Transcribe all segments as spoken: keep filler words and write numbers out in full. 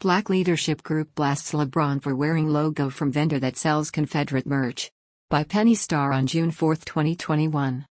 Black Leadership Group blasts LeBron for wearing logo from vendor that sells Confederate merch. By Penny Starr on June fourth, twenty twenty-one.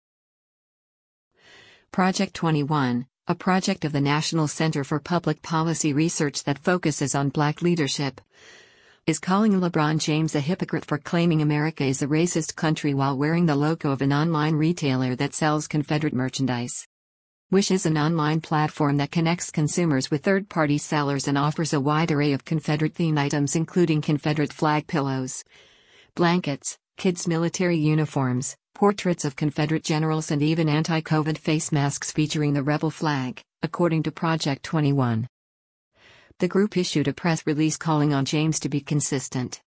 Project twenty-one, a project of the National Center for Public Policy Research that focuses on black leadership, is calling LeBron James a hypocrite for claiming America is a racist country while wearing the logo of an online retailer that sells Confederate merchandise. Wish is an online platform that connects consumers with third-party sellers and offers a wide array of Confederate-themed items including Confederate flag pillows, blankets, kids' military uniforms, portraits of Confederate generals and even anti-COVID face masks featuring the rebel flag, according to Project twenty-one. The group issued a press release calling on James to be consistent.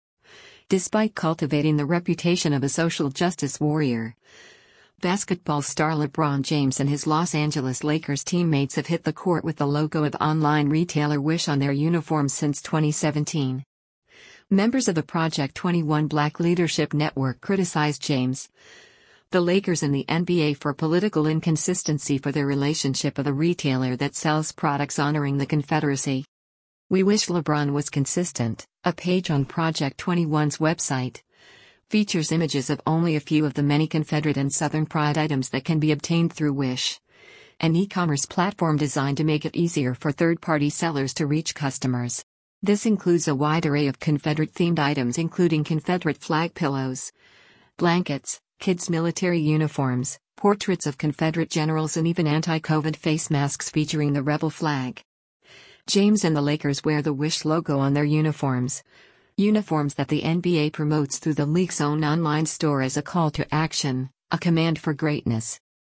Despite cultivating the reputation of a social justice warrior, basketball star LeBron James and his Los Angeles Lakers teammates have hit the court with the logo of online retailer Wish on their uniforms since twenty seventeen. Members of the Project twenty-one Black Leadership Network criticized James, the Lakers and the N B A for political inconsistency for their relationship of a retailer that sells products honoring the Confederacy. We wish LeBron was consistent. A page on Project twenty-one's website features images of only a few of the many Confederate and Southern Pride items that can be obtained through Wish, an e-commerce platform designed to make it easier for third-party sellers to reach customers. This includes a wide array of Confederate-themed items including Confederate flag pillows, blankets, kids' military uniforms, portraits of Confederate generals and even anti-COVID face masks featuring the rebel flag. James and the Lakers wear the Wish logo on their uniforms. Uniforms that the N B A promotes through the league's own online store as a call to action, a command for greatness.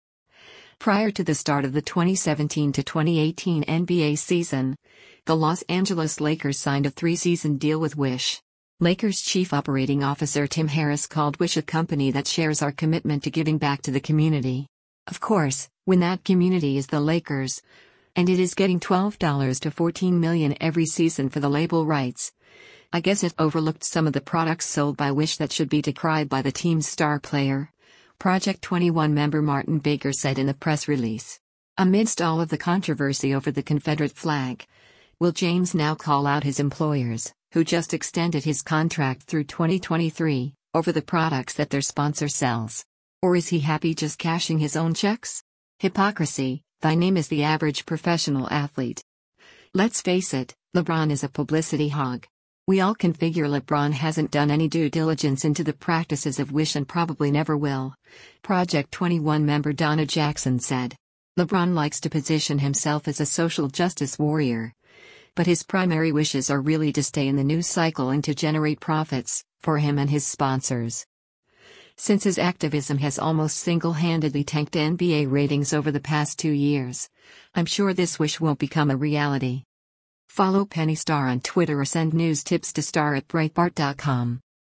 Prior to the start of the twenty seventeen to twenty eighteen N B A season, the Los Angeles Lakers signed a three-season deal with Wish. Lakers Chief Operating Officer Tim Harris called Wish a company that shares our commitment to giving back to the community. Of course, when that community is the Lakers, and it is getting twelve to fourteen million dollars every season for the label rights, I guess it overlooked some of the products sold by Wish that should be decried by the team's star player, Project twenty-one member Martin Baker said in the press release. Amidst all of the controversy over the Confederate flag, will James now call out his employers, who just extended his contract through twenty twenty-three, over the products that their sponsor sells? Or is he happy just cashing his own checks? Hypocrisy, thy name is the average professional athlete. Let's face it, LeBron is a publicity hog. We all can figure LeBron hasn't done any due diligence into the practices of Wish and probably never will, Project twenty-one member Donna Jackson said. LeBron likes to position himself as a social justice warrior, but his primary wishes are really to stay in the news cycle and to generate profits for him and his sponsors. Since his activism has almost single-handedly tanked N B A ratings over the past two years, I'm sure this wish won't become a reality. Follow Penny Starr on Twitter or send news tips to star at breitbart dot com.